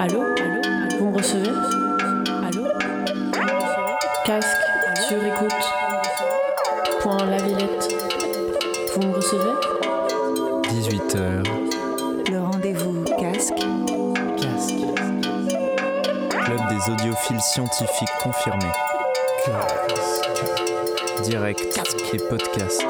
Allô? Vous me recevez? Allô? Casque, sur écoute. Point La Villette. Vous me recevez? 18h. Le rendez-vous casque. Club des audiophiles scientifiques confirmés. Direct et podcast.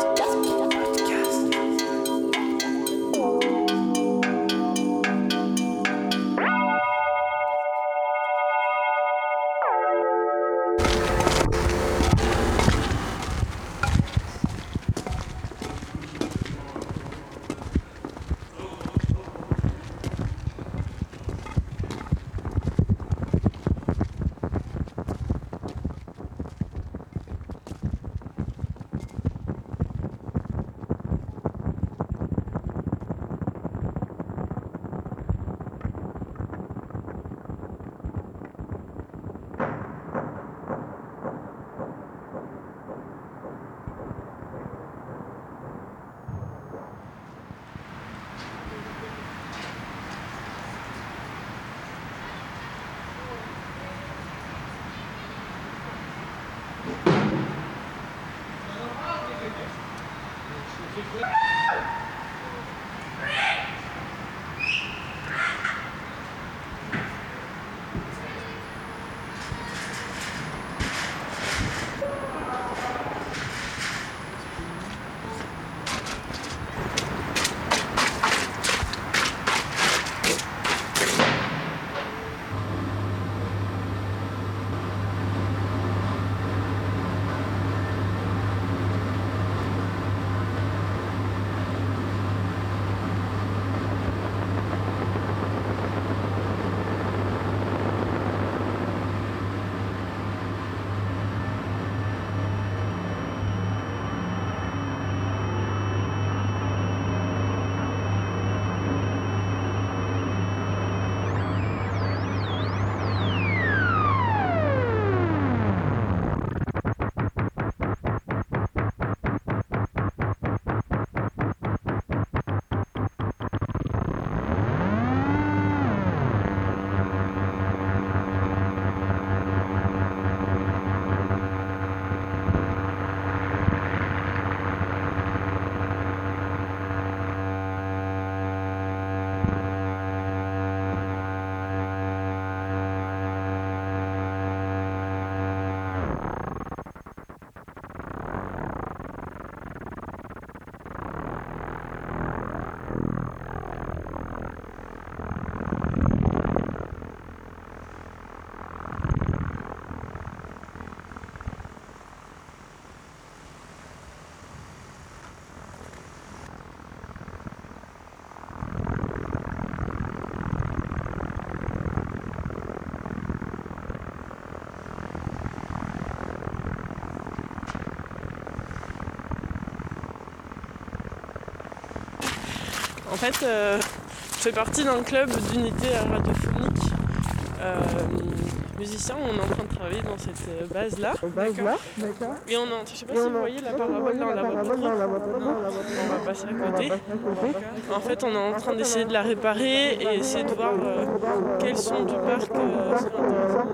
En fait, je fais partie d'un club d'unité radiophonique. Musiciens, on est en train de travailler dans cette base-là. D'accord. Et on je sais pas si vous voyez la parabole là, on la voit pas trop. Non, on va passer à côté. En fait, on est en train d'essayer de la réparer et essayer de voir quels sons du parc seraient intéressants.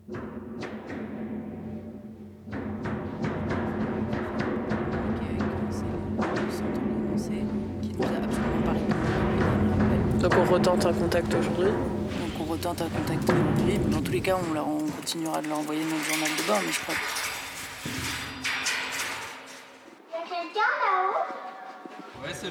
Donc on retente un contact aujourd'hui. Donc on retente un contact aujourd'hui. Dans tous les cas, on continuera de leur envoyer notre journal de bord, mais je crois que... Il y a quelqu'un là-haut? Ouais, c'est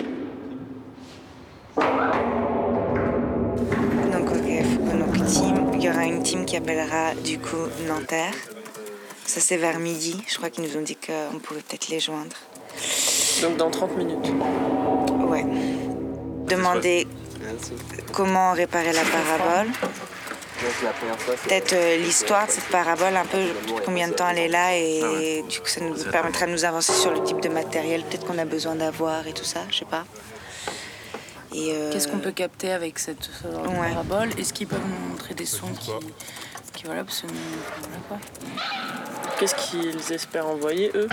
Donc, ok, il y aura une team qui appellera du coup Nanterre. Ça, c'est vers midi. Je crois qu'ils nous ont dit qu'on pouvait peut-être les joindre. Donc dans 30 minutes. Ouais. Demander comment réparer la parabole. Peut-être l'histoire de cette parabole, un peu combien de temps elle est là, et du coup ça nous permettra de nous avancer sur le type de matériel peut-être qu'on a besoin d'avoir et tout ça, je sais pas. Et Qu'est-ce qu'on peut capter avec ce genre de Ouais. parabole? Est-ce qu'ils peuvent nous montrer des sons qui voilà, parce que voilà quoi. Qu'est-ce qu'ils espèrent envoyer, eux?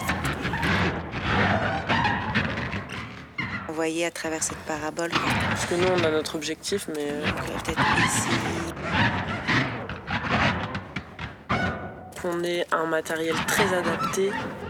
envoyer à travers cette parabole. Parce que nous, on a notre objectif, mais... Peut-être ici. qu'on ait un matériel très adapté.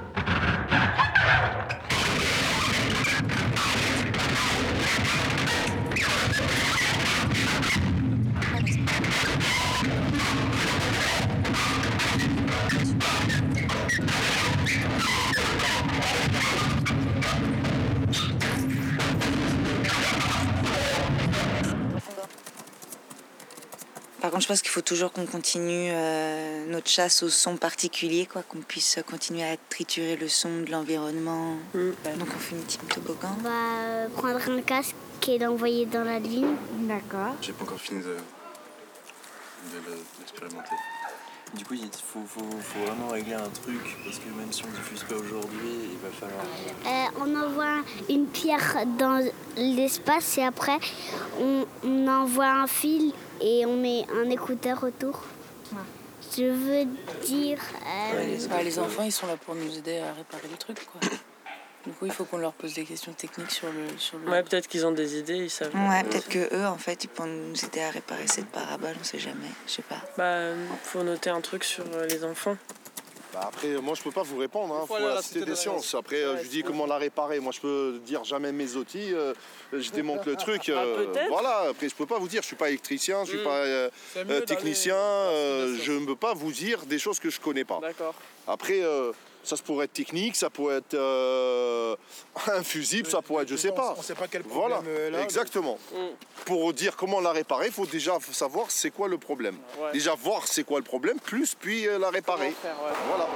Par contre, je pense qu'il faut toujours qu'on continue notre chasse au son particulier, quoi, qu'on puisse continuer à triturer le son de l'environnement. Donc on fait une team toboggan. On va prendre un casque et l'envoyer dans la ligne. D'accord. J'ai pas encore fini de l'expérimenter. Du coup, il faut vraiment régler un truc, parce que même si on diffuse pas aujourd'hui, il va falloir... On envoie une pierre dans l'espace et après on envoie un fil et on met un écouteur autour. Ouais. Je veux dire... Les enfants, ils sont là pour nous aider à réparer les trucs, quoi. Du coup, il faut qu'on leur pose des questions techniques sur le... Ouais, peut-être qu'ils ont des idées, ils savent. Ouais, peut-être que eux, en fait, ils pourront nous aider à réparer cette parabole, on sait jamais, je sais pas. Bah, faut noter un truc sur les enfants. Bah après, moi je peux pas vous répondre, hein. Faut la cité des sciences. Après, je dis comment la réparer. Moi je peux dire jamais mes outils, je démonte le truc. Peut-être. Voilà, après je peux pas vous dire, je suis pas électricien, je suis pas technicien, je ne peux pas vous dire des choses que je connais pas. D'accord. Après, ça pourrait être technique, ça pourrait être un fusible, ça pourrait être, je sais pas. On sait pas quel problème voilà, exactement. Pour dire comment la réparer, il faut déjà savoir c'est quoi le problème. Ouais. Déjà voir c'est quoi le problème, puis la réparer. Faire, ouais. Voilà.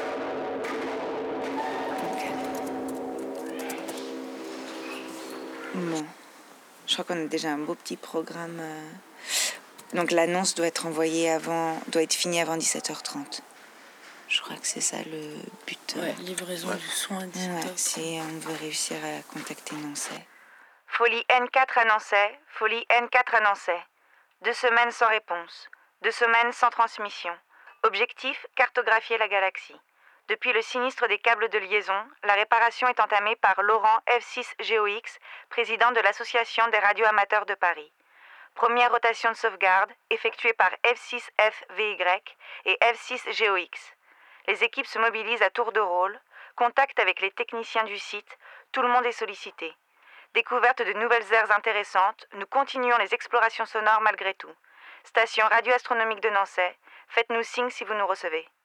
Bon, je crois qu'on a déjà un beau petit programme. Donc l'annonce doit être finie avant 17h30. Je crois que c'est ça le but. Ouais, livraison du son à 17h. Ouais, si on veut réussir à contacter Nancy. Folie N4 à Nancy, folie N4 à Nancy. 2 semaines sans réponse, 2 semaines sans transmission. Objectif, cartographier la galaxie. Depuis le sinistre des câbles de liaison, la réparation est entamée par Laurent F6GOX, président de l'Association des radioamateurs de Paris. Première rotation de sauvegarde, effectuée par F6FVY et F6GOX. Les équipes se mobilisent à tour de rôle, contact avec les techniciens du site, tout le monde est sollicité. Découverte de nouvelles aires intéressantes, nous continuons les explorations sonores malgré tout. Station radioastronomique de Nancy, faites-nous signe si vous nous recevez.